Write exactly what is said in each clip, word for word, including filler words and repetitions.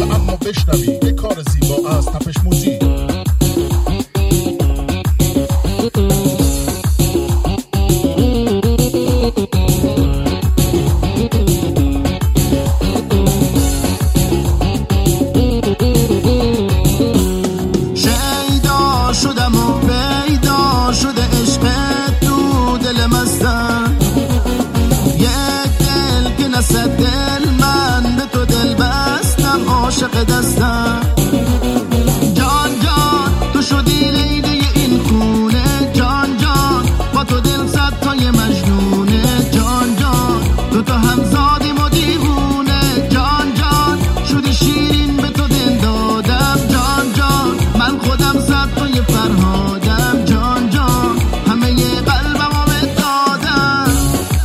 ساده اما بشنوی یه کار زیبا از تپش موزیک. دل من به تو دل بستم عاشق دستم جان جان تو شدی لیلی این خونه جان جان با تو دل صد تای مجنونه جان جان تو تو هم زادیم و دیوونه جان جان شدی شیرین به تو دل دادم جان جان من خودم صد تای فرهادم جان جان همه ی قلبم رو دادم.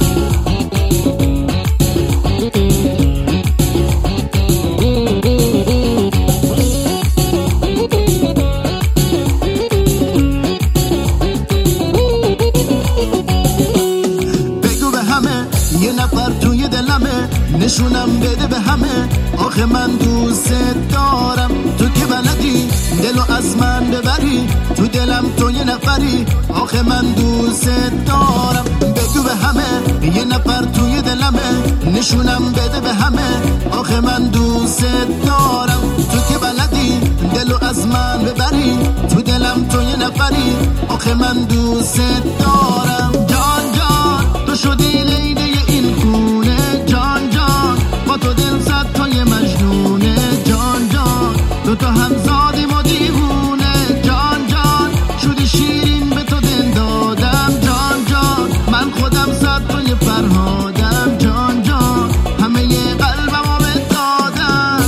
یه نفر توی دلمه نشونم بده به همه آخه من دوست دارم تو که بلدی دلو از من ببری تو دلم تو یه نفری آخه من دوست دارم بگو به همه یه نفر توی دلمه نشونم بده به همه آخه من دوست دارم تو که بلدی دلو از من ببری تو دلم تو یه نفری آخه من دوست دارم جان جان تو شدی لیلی این خونه جان جان با تو دل صد تای مجنونه جان جان تو تو هم زادیم و دیوونه جان جان شدی شیرین به تو دل دادم جان جان من خودم صد تای فرهادم جان جان همه ی قلبم رو دادم.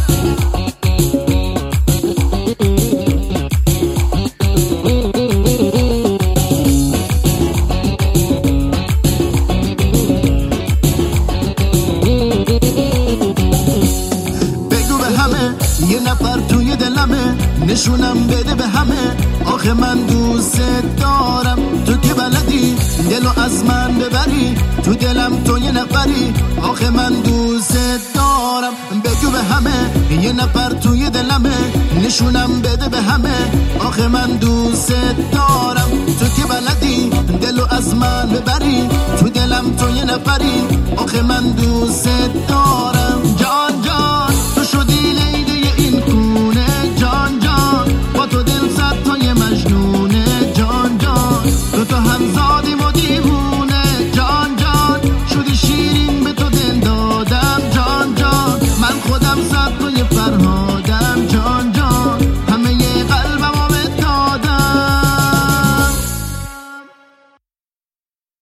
یه نفر توی دلمه نشونم بده به همه آخه من دوست دارم تو که بلدی دلو از من ببری تو دلم تو یه نفری آخه من دوست دارم بگو به همه یه نفر توی دلمه نشونم بده به همه آخه من دوست دارم تو که بلدی دلو از من ببری تو دلم تو یه نفری آخه من دوست دارم جان